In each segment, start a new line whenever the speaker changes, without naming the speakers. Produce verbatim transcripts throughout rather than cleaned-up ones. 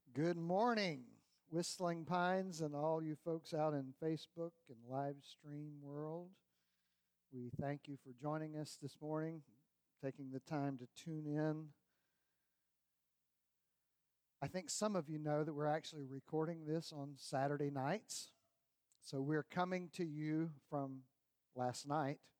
Good morning, Whistling Pines and all you folks out in Facebook and live stream world. We thank you for joining us this morning, taking the time to tune in. I think some of you know that we're actually recording this on Saturday nights. So we're coming to you from last night.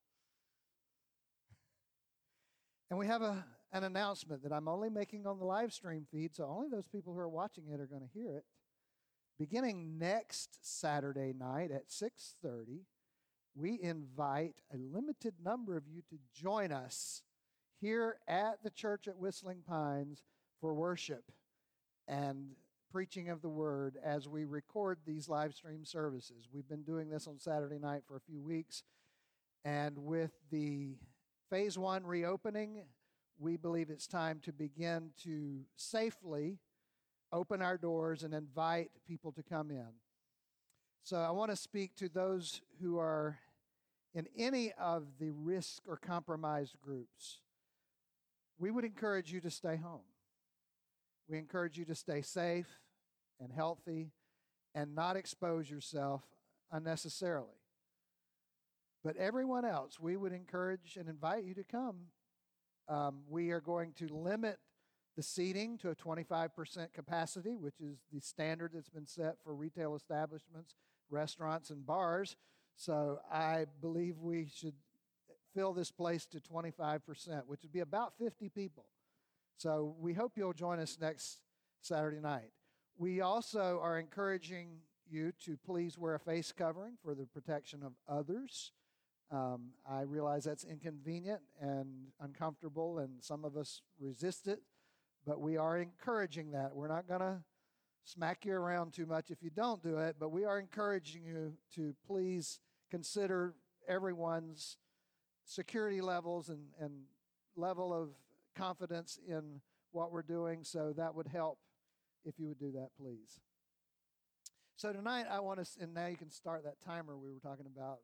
And we have a, an announcement that I'm only making on the live stream feed, so only those people who are watching it are going to hear it. Beginning next Saturday night at six thirty, we invite a limited number of you to join us here at the church at Whistling Pines for worship and preaching of the Word as we record these live stream services. We've been doing this on Saturday night for a few weeks, and with the Phase one reopening, we believe it's time to begin to safely open our doors and invite people to come in. So I want to speak to those who are in any of the risk or compromised groups. We would encourage you to stay home. We encourage you to stay safe and healthy and not expose yourself unnecessarily. But everyone else, we would encourage and invite you to come. Um, we are going to limit the seating to a twenty-five percent capacity, which is the standard that's been set for retail establishments, restaurants, and bars. So I believe we should fill this place to twenty-five percent, which would be about fifty people. So we hope you'll join us next Saturday night. We also are encouraging you to please wear a face covering for the protection of others. Um, I realize that's inconvenient and uncomfortable, and some of us resist it, but we are encouraging that. We're not going to smack you around too much if you don't do it, but we are encouraging you to please consider everyone's security levels and, and level of confidence in what we're doing, so that would help if you would do that, please. So tonight I want to, and now you can start that timer we were talking about.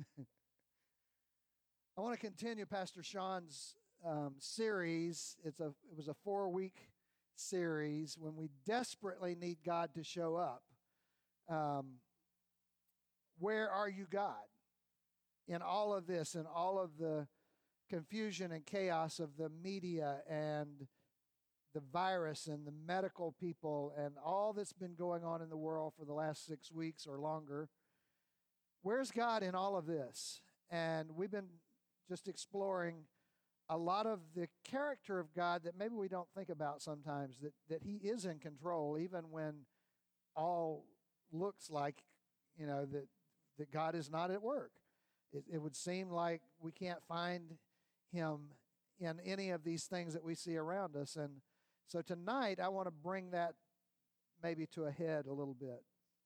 I want to continue Pastor Sean's um, series. It's a it was a four-week series when we desperately need God to show up. Um, where are you, God? In all of this, in all of the confusion and chaos of the media and the virus and the medical people and all that's been going on in the world for the last six weeks or longer, where's God in all of this? And we've been just exploring a lot of the character of God that maybe we don't think about sometimes, that, that He is in control even when all looks like, you know, that, that God is not at work. It, it would seem like we can't find Him in any of these things that we see around us. And so tonight I want to bring that maybe to a head a little bit.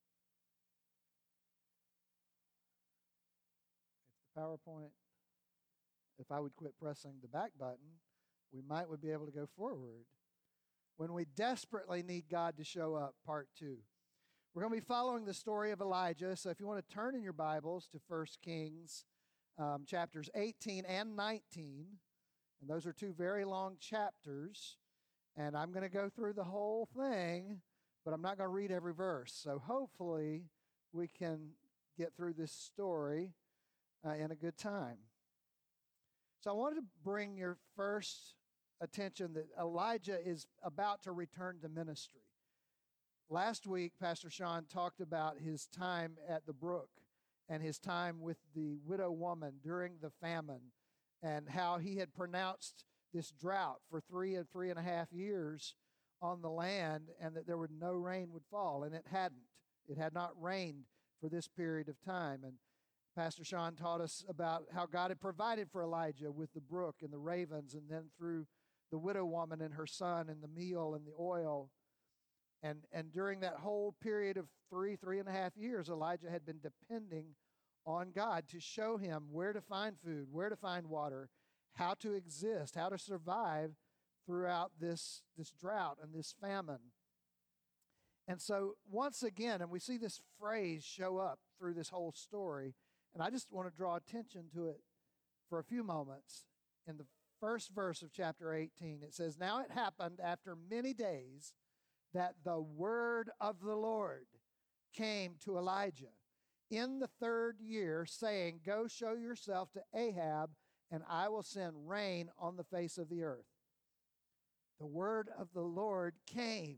If the PowerPoint... If I would quit pressing the back button, we might would be able to go forward. When we desperately need God to show up, part two. We're going to be following the story of Elijah. So if you want to turn in your Bibles to First Kings um, chapters eighteen and nineteen, and those are two very long chapters, and I'm going to go through the whole thing, but I'm not going to read every verse. So hopefully we can get through this story uh, in a good time. So I wanted to bring your first attention that Elijah is about to return to ministry. Last week, Pastor Sean talked about his time at the brook and his time with the widow woman during the famine and how he had pronounced this drought for three and three and a half years on the land and that there would no rain would fall, and it hadn't. It had not rained for this period of time. And Pastor Sean taught us about how God had provided for Elijah with the brook and the ravens, and then through the widow woman and her son and the meal and the oil. And, and during that whole period of three, three and a half years, Elijah had been depending on God to show him where to find food, where to find water, how to exist, how to survive throughout this, this drought and this famine. And so once again, and we see this phrase show up through this whole story, and I just want to draw attention to it for a few moments. In the first verse of chapter eighteen, it says, "Now it happened after many days that the word of the Lord came to Elijah in the third year, saying, go show yourself to Ahab, and I will send rain on the face of the earth. The word of the Lord came.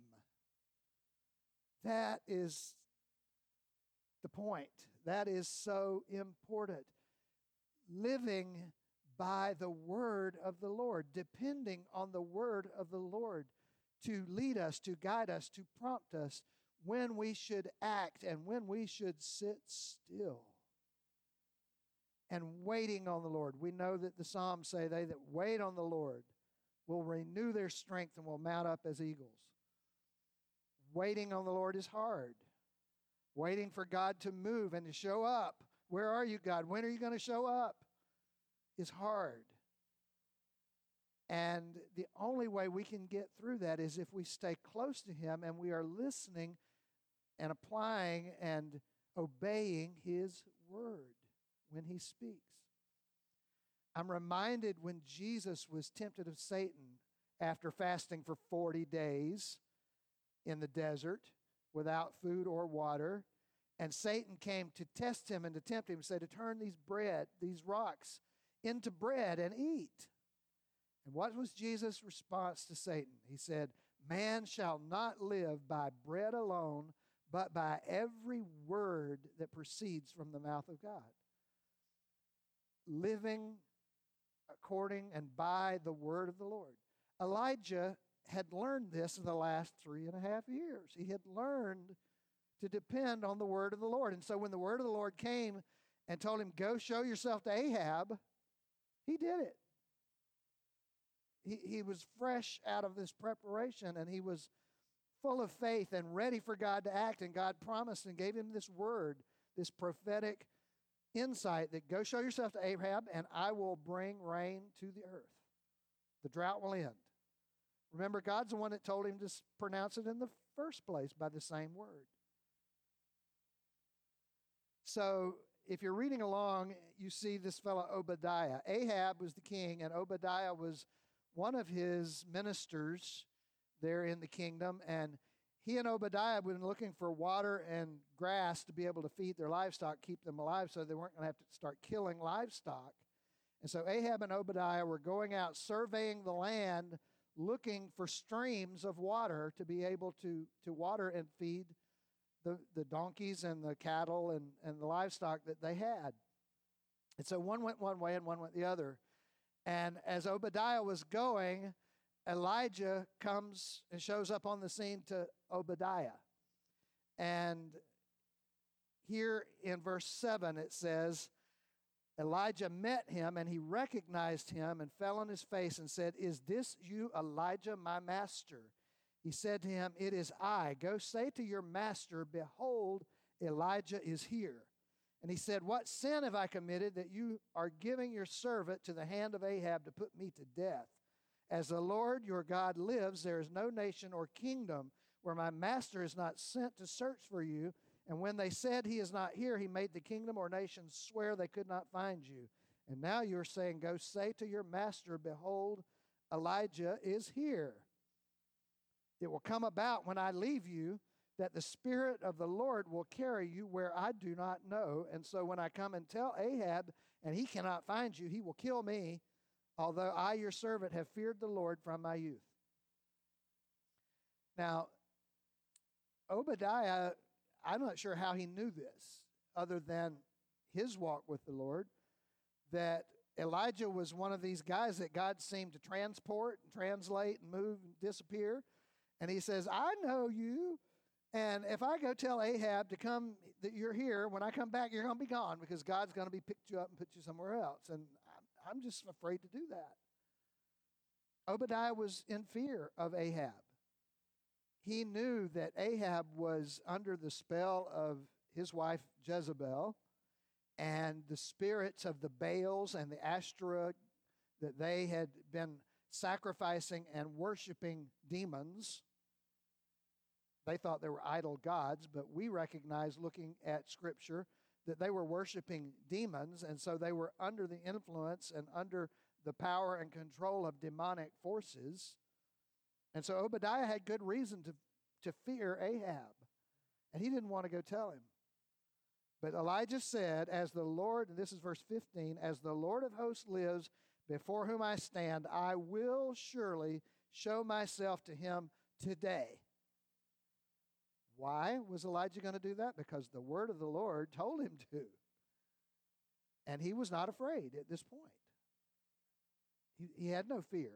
That is the point. That is so important. Living by the word of the Lord, depending on the word of the Lord to lead us, to guide us, to prompt us when we should act and when we should sit still. And waiting on the Lord. We know that the Psalms say they that wait on the Lord will renew their strength and will mount up as eagles. Waiting on the Lord is hard. Waiting for God to move and to show up. Where are you, God? When are you going to show up? Is hard. And the only way we can get through that is if we stay close to Him and we are listening and applying and obeying His word when He speaks. I'm reminded when Jesus was tempted of Satan after fasting for forty days in the desert without food or water, and Satan came to test Him and to tempt Him and say to turn these bread, these rocks into bread and eat. And what was Jesus' response to Satan? He said, man shall not live by bread alone, but by every word that proceeds from the mouth of God. Living according and by the word of the Lord. Elijah had learned this in the last three and a half years. He had learned to depend on the word of the Lord. And so when the word of the Lord came and told him, go show yourself to Ahab, he did it. He, he was fresh out of this preparation, and he was full of faith and ready for God to act. And God promised and gave him this word, this prophetic insight that go show yourself to Ahab, and I will bring rain to the earth. The drought will end. Remember, God's the one that told him to pronounce it in the first place by the same word. So if you're reading along, you see this fellow Obadiah. Ahab was the king, and Obadiah was one of his ministers there in the kingdom. And he and Obadiah had been looking for water and grass to be able to feed their livestock, keep them alive, so they weren't going to have to start killing livestock. And so Ahab and Obadiah were going out surveying the land, looking for streams of water to be able to, to water and feed the, the donkeys and the cattle and, and the livestock that they had. And so one went one way and one went the other. And as Obadiah was going, Elijah comes and shows up on the scene to Obadiah. And here in verse seven it says, Elijah met him, and he recognized him and fell on his face and said, is this you, Elijah, my master? He said to him, it is I. Go say to your master, behold, Elijah is here. And he said, what sin have I committed that you are giving your servant to the hand of Ahab to put me to death? As the Lord your God lives, there is no nation or kingdom where my master is not sent to search for you. And when they said he is not here, he made the kingdom or nations swear they could not find you. And now you're saying, go say to your master, behold, Elijah is here. It will come about when I leave you that the Spirit of the Lord will carry you where I do not know. And so when I come and tell Ahab, and he cannot find you, he will kill me, although I, your servant, have feared the Lord from my youth. Now, Obadiah, I'm not sure how he knew this, other than his walk with the Lord, that Elijah was one of these guys that God seemed to transport and translate and move and disappear. And he says, I know you, and if I go tell Ahab to come, that you're here, when I come back, you're going to be gone because God's going to be picked you up and put you somewhere else. And I'm just afraid to do that. Obadiah was in fear of Ahab. He knew that Ahab was under the spell of his wife Jezebel and the spirits of the Baals and the Ashtoreth, that they had been sacrificing and worshiping demons. They thought they were idol gods, but we recognize, looking at Scripture, that they were worshiping demons, and so they were under the influence and under the power and control of demonic forces. And so Obadiah had good reason to, to fear Ahab. And he didn't want to go tell him. But Elijah said, as the Lord, and this is verse fifteen, as the Lord of hosts lives, before whom I stand, I will surely show myself to him today. Why was Elijah going to do that? Because the word of the Lord told him to. And he was not afraid at this point. He, he had no fear.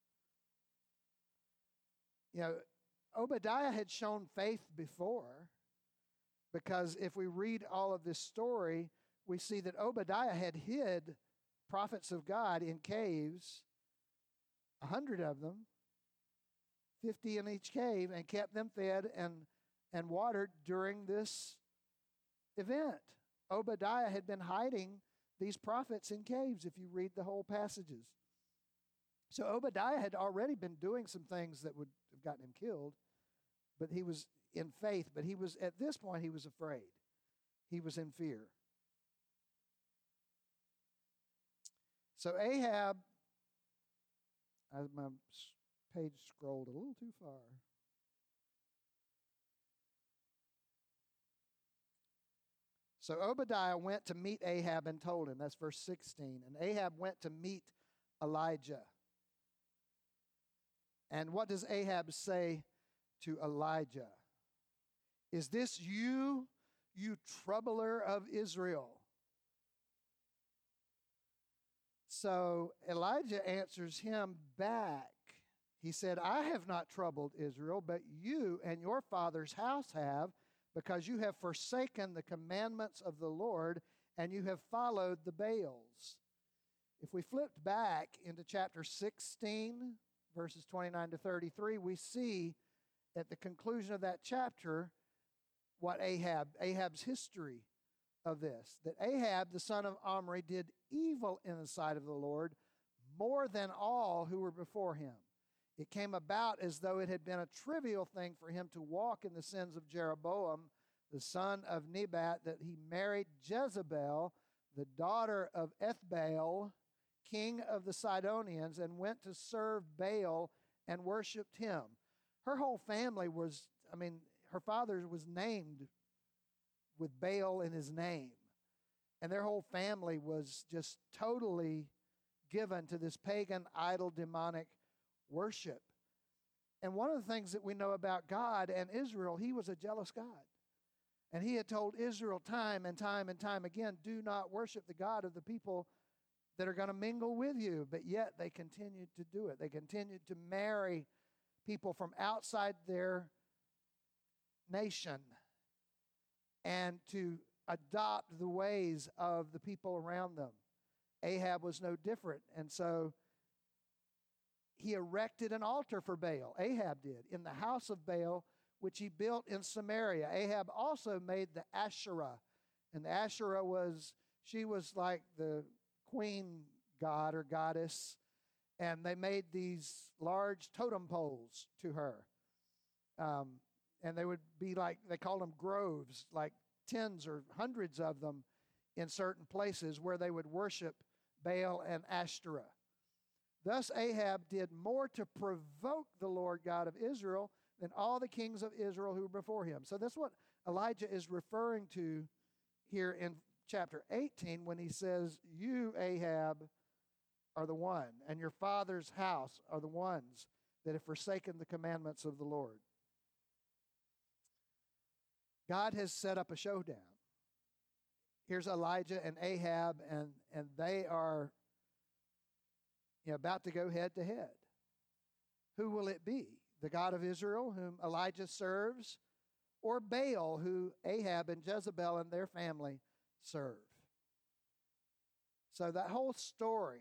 You know, Obadiah had shown faith before, because if we read all of this story, we see that Obadiah had hid prophets of God in caves, a hundred of them, fifty in each cave, and kept them fed and, and watered during this event. Obadiah had been hiding these prophets in caves, if you read the whole passages. So Obadiah had already been doing some things that would have gotten him killed, but he was in faith. But he was, at this point, he was afraid. He was in fear. So Ahab, I, my page scrolled a little too far. So Obadiah went to meet Ahab and told him, that's verse sixteen, and Ahab went to meet Elijah. And what does Ahab say to Elijah? Is this you, you troubler of Israel? So Elijah answers him back. He said, I have not troubled Israel, but you and your father's house have, because you have forsaken the commandments of the Lord, and you have followed the Baals. If we flipped back into chapter sixteen, verses twenty-nine to thirty-three, we see at the conclusion of that chapter what Ahab, Ahab's history of this. That Ahab, the son of Omri, did evil in the sight of the Lord more than all who were before him. It came about as though it had been a trivial thing for him to walk in the sins of Jeroboam, the son of Nebat, that he married Jezebel, the daughter of Ethbaal, king of the Sidonians, and went to serve Baal and worshiped him. Her whole family was, I mean, her father was named with Baal in his name. And their whole family was just totally given to this pagan, idol, demonic worship. And one of the things that we know about God and Israel, he was a jealous God. And he had told Israel time and time and time again, do not worship the God of the people that are going to mingle with you. But yet they continued to do it. They continued to marry people from outside their nation and to adopt the ways of the people around them. Ahab was no different. And so he erected an altar for Baal. Ahab did, in the house of Baal, which he built in Samaria. Ahab also made the Asherah. And the Asherah was, she was like the queen god or goddess. And they made these large totem poles to her. Um, and they would be like, they called them groves, like tens or hundreds of them in certain places where they would worship Baal and Ashtoreth. Thus Ahab did more to provoke the Lord God of Israel than all the kings of Israel who were before him. So that's what Elijah is referring to here in chapter eighteen when he says, you, Ahab, are the one, and your father's house are the ones that have forsaken the commandments of the Lord. God has set up a showdown. Here's Elijah and Ahab, and, and they are you know, about to go head to head. Who will it be? The God of Israel, whom Elijah serves, or Baal, who Ahab and Jezebel and their family serve? So that whole story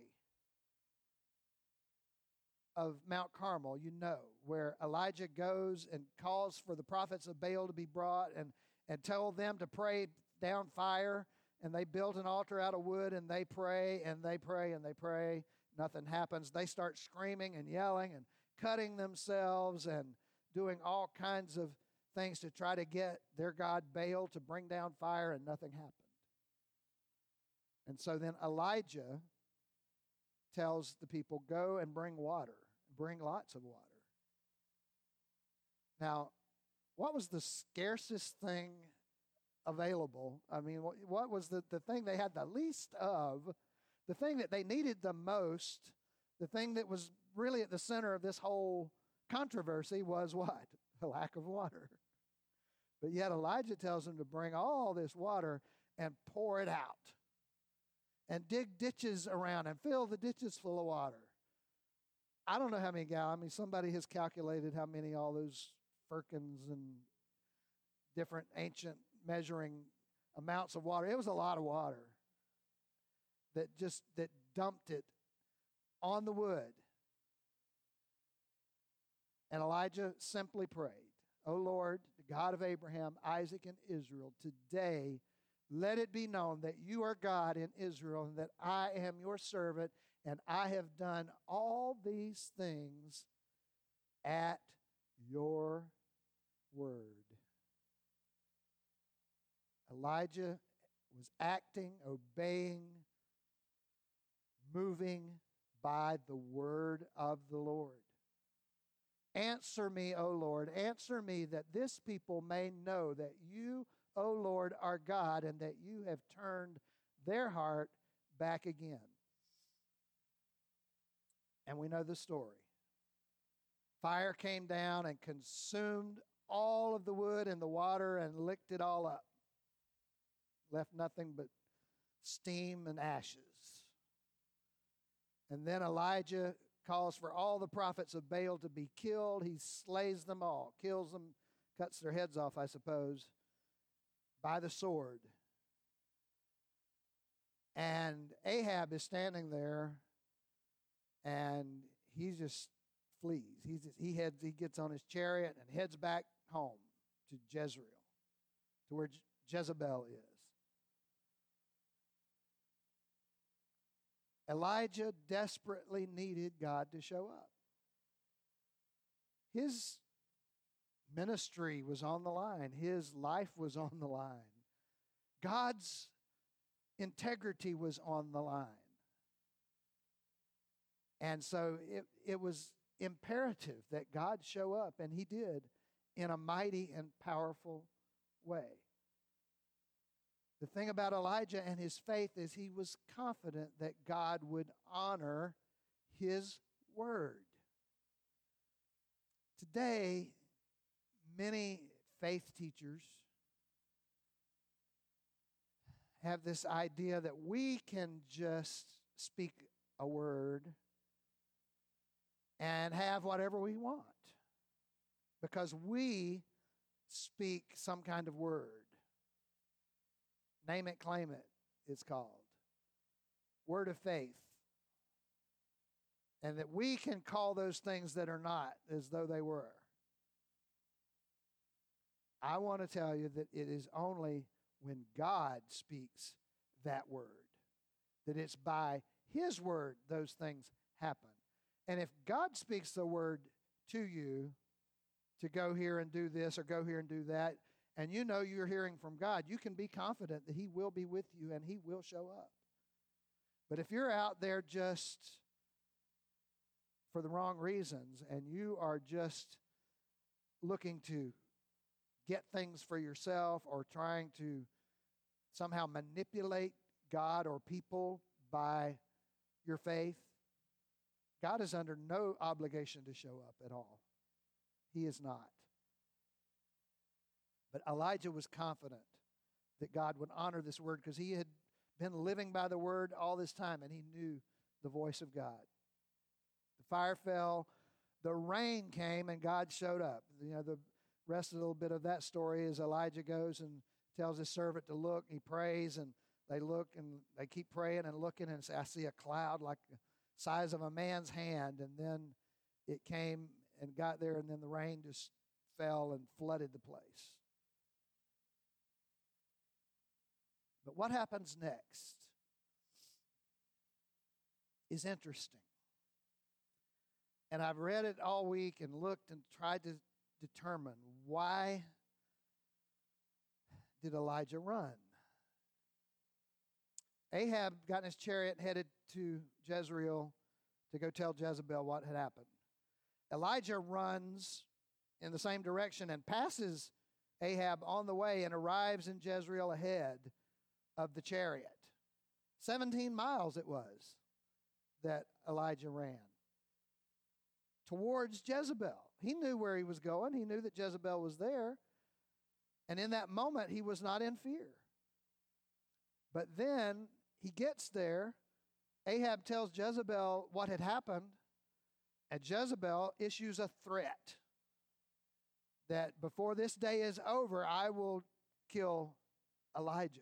of Mount Carmel, you know, where Elijah goes and calls for the prophets of Baal to be brought and, and told them to pray down fire, and they build an altar out of wood, and they pray, and they pray, and they pray. Nothing happens. They start screaming and yelling and cutting themselves and doing all kinds of things to try to get their god Baal to bring down fire, and nothing happened. And so then Elijah tells the people, go and bring water. Bring lots of water. Now, what was the scarcest thing available? I mean, what, what was the, the thing they had the least of, the thing that they needed the most, the thing that was really at the center of this whole controversy was what? A lack of water. But yet Elijah tells them to bring all this water and pour it out and dig ditches around and fill the ditches full of water. I don't know how many gallons. I mean, somebody has calculated how many all those firkins and different ancient measuring amounts of water. It was a lot of water that just that dumped it on the wood. And Elijah simply prayed, "O Lord, the God of Abraham, Isaac, and Israel, today let it be known that you are God in Israel and that I am your servant, and I have done all these things at your word." Elijah was acting, obeying, moving by the word of the Lord. Answer me, O Lord, answer me, that this people may know that you, O Lord, are God, and that you have turned their heart back again. And we know the story. Fire came down and consumed all of the wood and the water and licked it all up. Left nothing but steam and ashes. And then Elijah calls for all the prophets of Baal to be killed. He slays them all, kills them, cuts their heads off, I suppose, by the sword. And Ahab is standing there, and he just flees. He just, he heads. He gets on his chariot and heads back home to Jezreel, to where Je- Jezebel is. Elijah desperately needed God to show up. His ministry was on the line. His life was on the line. God's integrity was on the line. And so it, it was imperative that God show up, and he did in a mighty and powerful way. The thing about Elijah and his faith is he was confident that God would honor his word. Today, many faith teachers have this idea that we can just speak a word and have whatever we want because we speak some kind of word. Name it, claim it, it's called. Word of faith. And that we can call those things that are not as though they were. I want to tell you that it is only when God speaks that word, that it's by his word those things happen. And if God speaks the word to you to go here and do this or go here and do that, and you know you're hearing from God, you can be confident that he will be with you and he will show up. But if you're out there just for the wrong reasons and you are just looking to get things for yourself or trying to somehow manipulate God or people by your faith, God is under no obligation to show up at all. He is not. But Elijah was confident that God would honor this word because he had been living by the word all this time and he knew the voice of God. The fire fell, the rain came, and God showed up. You know, the rest of the little bit of that story is Elijah goes and tells his servant to look. He prays, and they look, and they keep praying and looking, and say, I see a cloud like the size of a man's hand, and then it came and got there, and then the rain just fell and flooded the place. But what happens next is interesting. And I've read it all week and looked and tried to determine why did Elijah run? Ahab got in his chariot and headed to Jezreel to go tell Jezebel what had happened. Elijah runs in the same direction and passes Ahab on the way and arrives in Jezreel ahead of the chariot. seventeen miles it was that Elijah ran towards Jezebel. He knew where he was going. He knew that Jezebel was there. And in that moment, he was not in fear. But then he gets there. Ahab tells Jezebel what had happened. And Jezebel issues a threat that before this day is over, I will kill Elijah.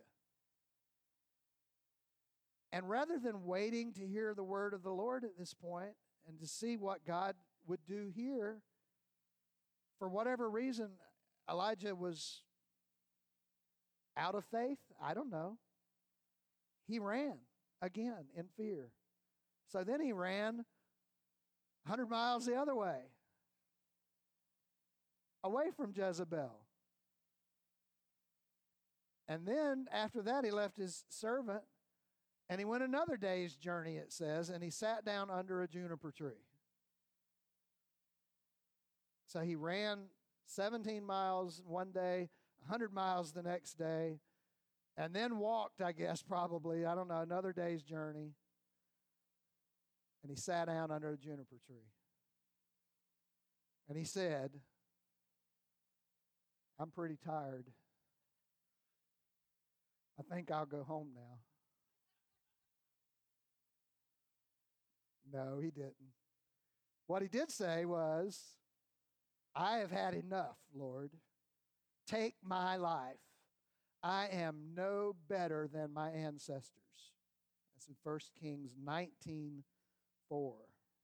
And rather than waiting to hear the word of the Lord at this point and to see what God would do here, for whatever reason, Elijah was out of faith. I don't know. He ran again in fear. So then he ran one hundred miles the other way, away from Jezebel. And then after that, he left his servant and he went another day's journey, it says, and he sat down under a juniper tree. So he ran seventeen miles one day, one hundred miles the next day, and then walked, I guess, probably, I don't know, another day's journey. And he sat down under a juniper tree. And he said, I'm pretty tired. I think I'll go home now. No, he didn't. What he did say was, I have had enough, Lord. Take my life. I am no better than my ancestors. That's in First Kings nineteen four.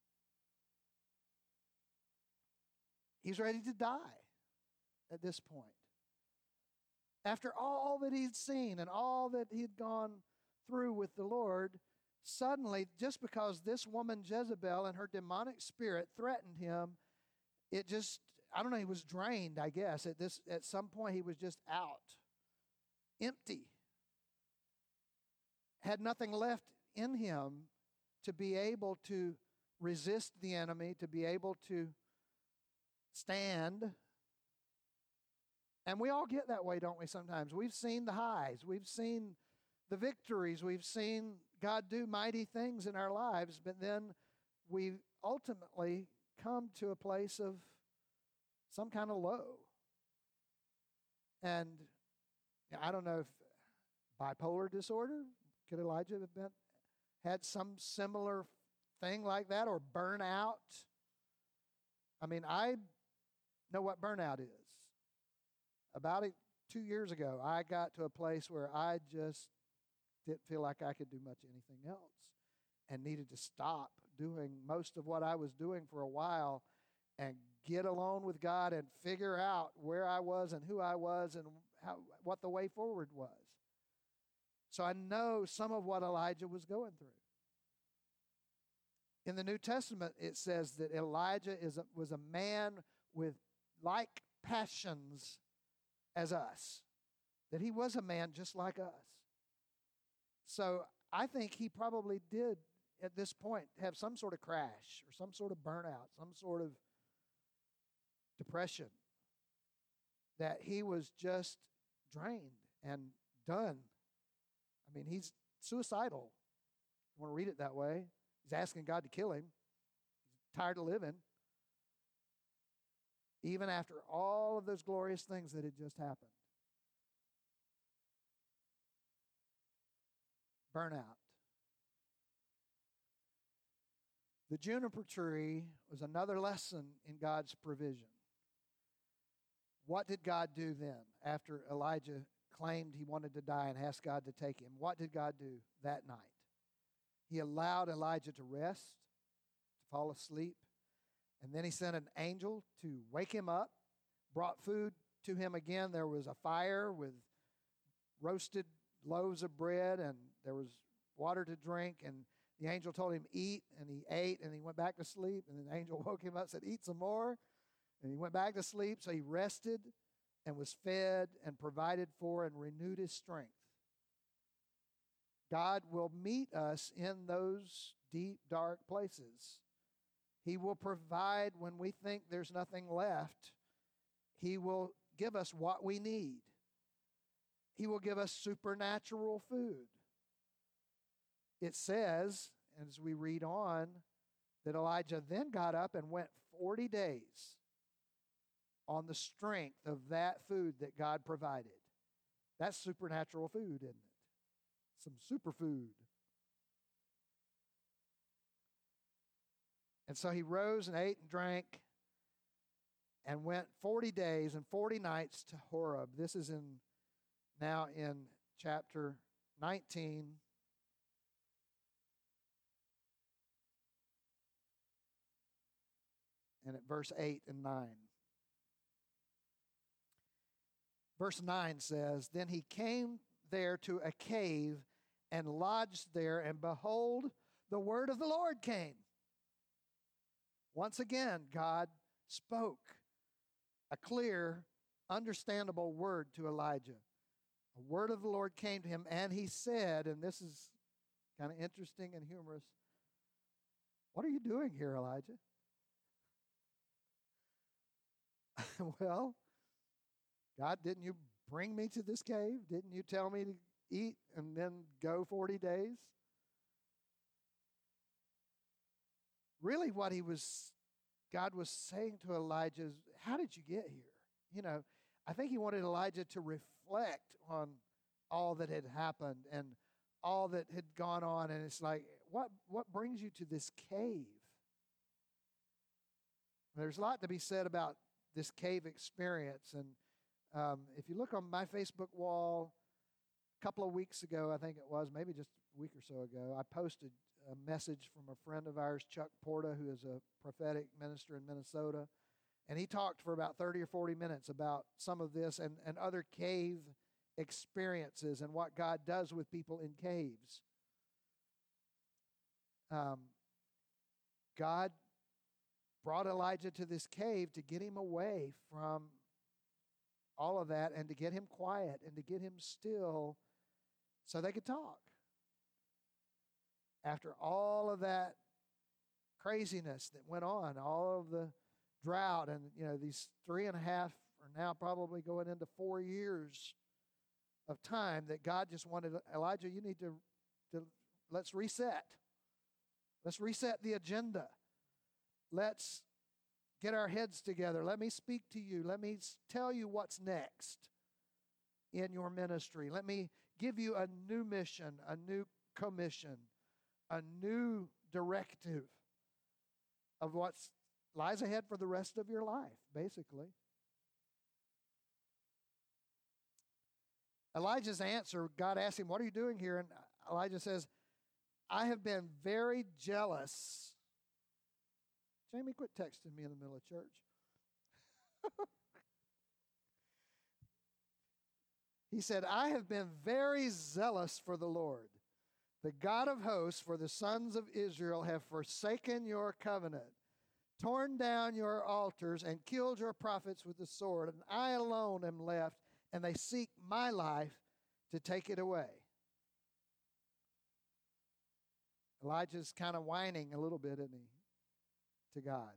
He's ready to die at this point. After all that he'd seen and all that he'd gone through with the Lord, suddenly, just because this woman Jezebel and her demonic spirit threatened him, it just, I don't know, he was drained, I guess. At this, at some point, he was just out, empty, had nothing left in him to be able to resist the enemy, to be able to stand. And we all get that way, don't we, sometimes? We've seen the highs. We've seen the victories. We've seen God do mighty things in our lives, but then we ultimately come to a place of some kind of low. And I don't know if bipolar disorder, could Elijah have been, had some similar thing like that, or burnout? I mean, I know what burnout is. About a, two years ago, I got to a place where I just didn't feel like I could do much anything else and needed to stop doing most of what I was doing for a while and get alone with God and figure out where I was and who I was and how, what the way forward was. So I know some of what Elijah was going through. In the New Testament, it says that Elijah is a, was a man with like passions as us, that he was a man just like us. So I think he probably did, at this point, have some sort of crash or some sort of burnout, some sort of depression, that he was just drained and done. I mean, he's suicidal. You want to read it that way. He's asking God to kill him. He's tired of living. Even after all of those glorious things that had just happened. Burnout. The juniper tree was another lesson in God's provision. What did God do then after Elijah claimed he wanted to die and asked God to take him? What did God do that night? He allowed Elijah to rest, to fall asleep, and then he sent an angel to wake him up, brought food to him again. There was a fire with roasted loaves of bread, and there was water to drink, and the angel told him, eat, and he ate, and he went back to sleep, and the angel woke him up and said, eat some more, and he went back to sleep, so he rested and was fed and provided for and renewed his strength. God will meet us in those deep, dark places. He will provide when we think there's nothing left. He will give us what we need. He will give us supernatural food. It says, as we read on, that Elijah then got up and went forty days on the strength of that food that God provided. That's supernatural food, isn't it? Some superfood. And so he rose and ate and drank and went forty days and forty nights to Horeb. This is in now in chapter nineteen. And at verse eight and nine. Verse nine says, Then he came there to a cave and lodged there, and behold, the word of the Lord came. Once again, God spoke a clear, understandable word to Elijah. A word of the Lord came to him, and he said, and this is kind of interesting and humorous, what are you doing here, Elijah? Well, God, didn't you bring me to this cave? Didn't you tell me to eat and then go forty days? Really what he was, God was saying to Elijah is, how did you get here? You know, I think he wanted Elijah to reflect on all that had happened and all that had gone on. And it's like, what, what brings you to this cave? There's a lot to be said about this cave experience. And um, if you look on my Facebook wall, a couple of weeks ago, I think it was, maybe just a week or so ago, I posted a message from a friend of ours, Chuck Porta, who is a prophetic minister in Minnesota. And he talked for about thirty or forty minutes about some of this and, and other cave experiences and what God does with people in caves. Um, God brought Elijah to this cave to get him away from all of that and to get him quiet and to get him still so they could talk. After all of that craziness that went on, all of the drought and, you know, these three and a half or now probably going into four years of time that God just wanted, Elijah, you need to, to let's reset. Let's reset the agenda. Let's get our heads together. Let me speak to you. Let me tell you what's next in your ministry. Let me give you a new mission, a new commission, a new directive of what lies ahead for the rest of your life, basically. Elijah's answer, God asked him, what are you doing here? And Elijah says, I have been very jealous. Jamie, quit texting me in the middle of church. He said, I have been very zealous for the Lord. The God of hosts, for the sons of Israel have forsaken your covenant, torn down your altars, and killed your prophets with the sword. And I alone am left, and they seek my life to take it away. Elijah's kind of whining a little bit, isn't he, to God.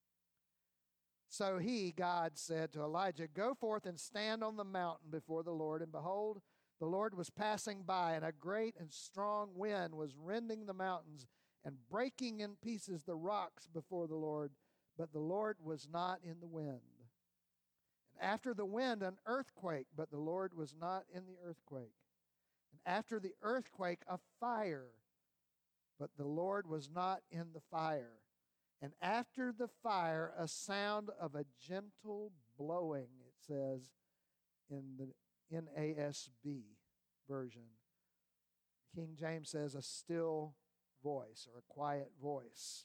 So he, God, said to Elijah, go forth and stand on the mountain before the Lord. And behold, the Lord was passing by, and a great and strong wind was rending the mountains and breaking in pieces the rocks before the Lord. But the Lord was not in the wind. And after the wind, an earthquake, but the Lord was not in the earthquake. And after the earthquake, a fire, but the Lord was not in the fire. And after the fire, a sound of a gentle blowing, it says in the N A S B version. King James says a still voice or a quiet voice.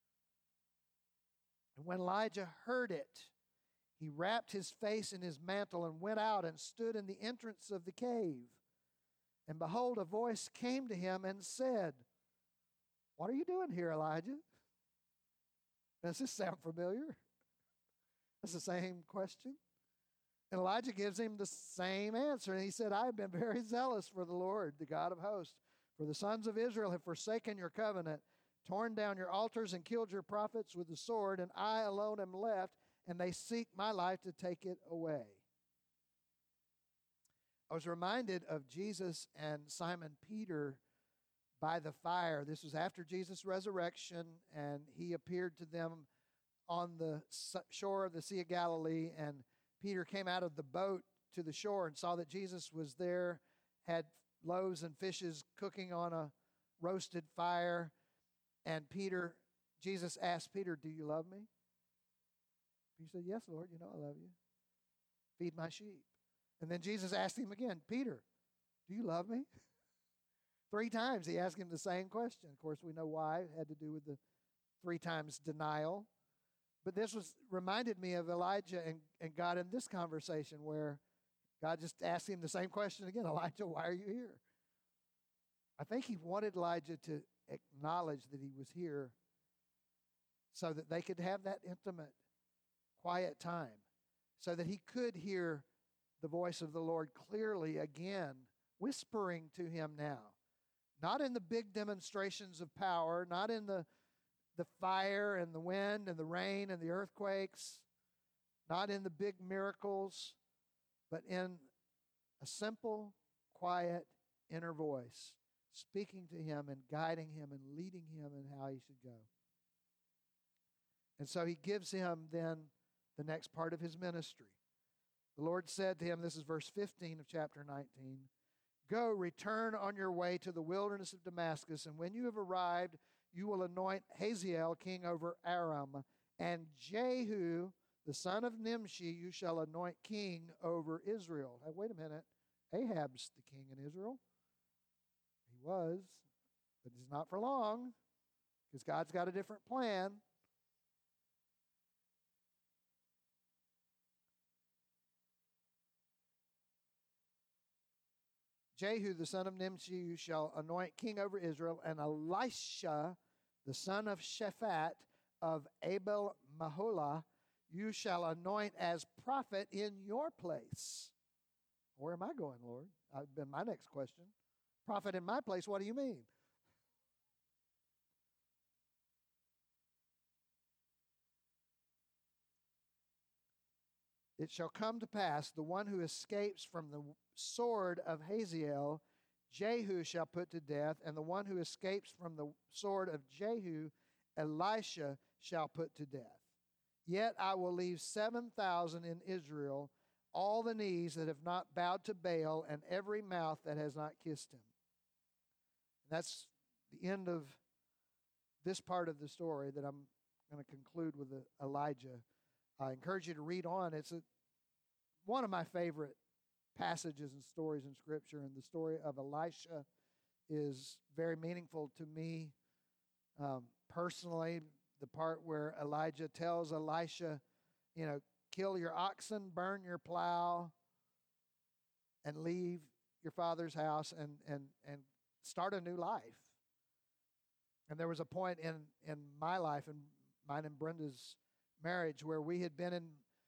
And when Elijah heard it, he wrapped his face in his mantle and went out and stood in the entrance of the cave. And behold, a voice came to him and said, what are you doing here, Elijah? Does this sound familiar? That's the same question. And Elijah gives him the same answer. And he said, I have been very zealous for the Lord, the God of hosts. For the sons of Israel have forsaken your covenant, torn down your altars, and killed your prophets with the sword, and I alone am left, and they seek my life to take it away. I was reminded of Jesus and Simon Peter by the fire. This was after Jesus' resurrection, and he appeared to them on the shore of the Sea of Galilee, and Peter came out of the boat to the shore and saw that Jesus was there, had loaves and fishes cooking on a roasted fire, and Peter, Jesus asked Peter, "Do you love me?" He said, "Yes, Lord, you know I love you. Feed my sheep." And then Jesus asked him again, "Peter, do you love me?" Three times he asked him the same question. Of course, we know why. It had to do with the three times denial. But this was reminded me of Elijah and, and God in this conversation where God just asked him the same question again. "Elijah, why are you here?" I think he wanted Elijah to acknowledge that he was here so that they could have that intimate, quiet time, so that he could hear the voice of the Lord clearly again, whispering to him now. Not in the big demonstrations of power, not in the the fire and the wind and the rain and the earthquakes, not in the big miracles, but in a simple, quiet inner voice, speaking to him and guiding him and leading him in how he should go. And so he gives him then the next part of his ministry. The Lord said to him, this is verse fifteen of chapter nineteen, "Go, return on your way to the wilderness of Damascus, and when you have arrived, you will anoint Hazael king over Aram, and Jehu, the son of Nimshi, you shall anoint king over Israel." Hey, wait a minute. Ahab's the king in Israel. He was, but he's not for long, because God's got a different plan. Jehu, the son of Nimshi, you shall anoint king over Israel, and Elisha, the son of Shaphat of Abel Maholah, you shall anoint as prophet in your place. Where am I going, Lord? I've been my next question. Prophet in my place, what do you mean? It shall come to pass, the one who escapes from the sword of Hazael, Jehu shall put to death, and the one who escapes from the sword of Jehu, Elisha shall put to death. Yet I will leave seven thousand in Israel, all the knees that have not bowed to Baal, and every mouth that has not kissed him. And that's the end of this part of the story that I'm going to conclude with Elijah. I encourage you to read on. It's a, one of my favorite passages and stories in Scripture, and the story of Elisha is very meaningful to me um, personally. The part where Elijah tells Elisha, you know, kill your oxen, burn your plow, and leave your father's house and and and start a new life. And there was a point in in my life and mine and Brenda's marriage where we had been in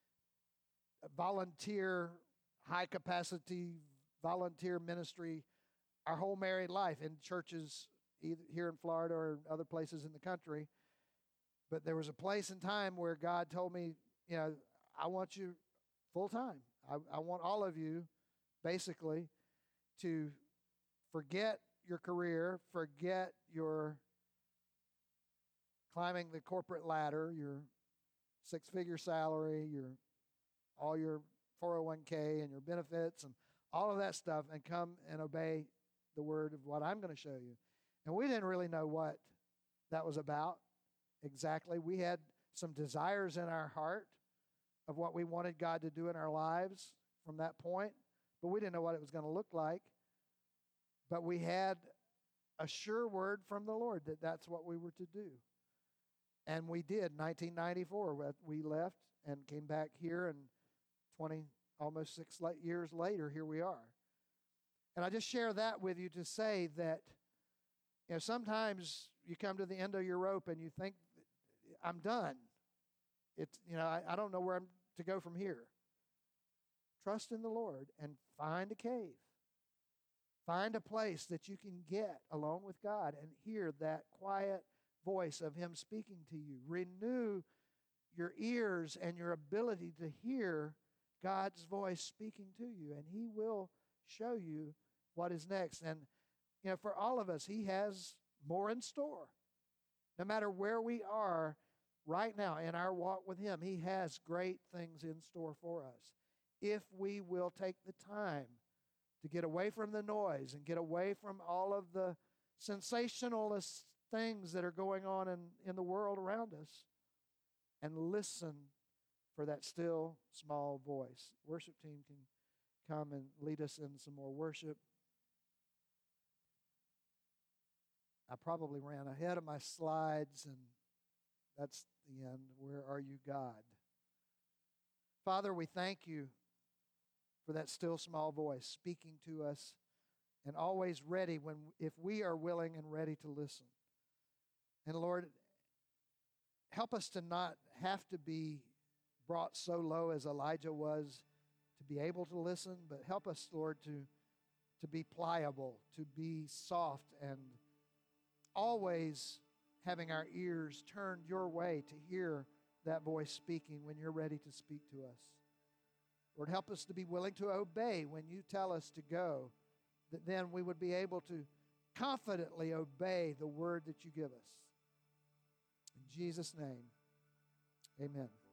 volunteer, high capacity volunteer ministry our whole married life in churches either here in Florida or other places in the country. But there was a place and time where God told me, you know, I want you full time. I, I want all of you basically to forget your career, forget your climbing the corporate ladder, your six-figure salary, your all your four oh one k and your benefits and all of that stuff, and come and obey the word of what I'm going to show you. And we didn't really know what that was about exactly. We had some desires in our heart of what we wanted God to do in our lives from that point, but we didn't know what it was going to look like. But we had a sure word from the Lord that that's what we were to do. And we did. nineteen ninety-four, we left and came back here, and twenty, almost six years later, here we are. And I just share that with you to say that, you know, sometimes you come to the end of your rope and you think, I'm done. It's, you know, I, I don't know where I'm to go from here. Trust in the Lord and find a cave. Find a place that you can get alone with God and hear that quiet voice of Him speaking to you. Renew your ears and your ability to hear God's voice speaking to you, and He will show you what is next. And, you know, for all of us, He has more in store. No matter where we are right now in our walk with Him, He has great things in store for us. If we will take the time to get away from the noise and get away from all of the sensationalist things that are going on in, in the world around us and listen for that still small voice. Worship team can come and lead us in some more worship. I probably ran ahead of my slides, and that's the end. Where are you, God? Father, we thank you for that still small voice speaking to us and always ready when if we are willing and ready to listen. And Lord, help us to not have to be brought so low as Elijah was to be able to listen, but help us, Lord, to, to be pliable, to be soft, and always having our ears turned your way to hear that voice speaking when you're ready to speak to us. Lord, help us to be willing to obey when you tell us to go, that then we would be able to confidently obey the word that you give us. In Jesus' name, amen.